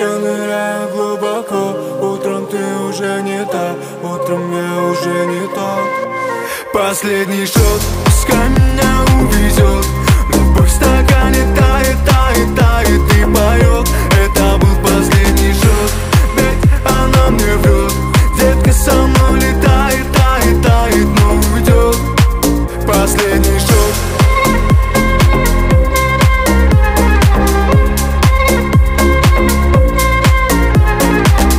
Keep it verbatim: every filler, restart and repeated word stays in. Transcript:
Я ныряю глубоко, утром ты уже не та, утром я уже не тот. Последний шот, пускай меня увезет, любовь в стакане тает, тает, тает и поет. Это был последний шот, ведь она мне врет. Детка со мной летает, тает, тает, но уйдет. Последний шот.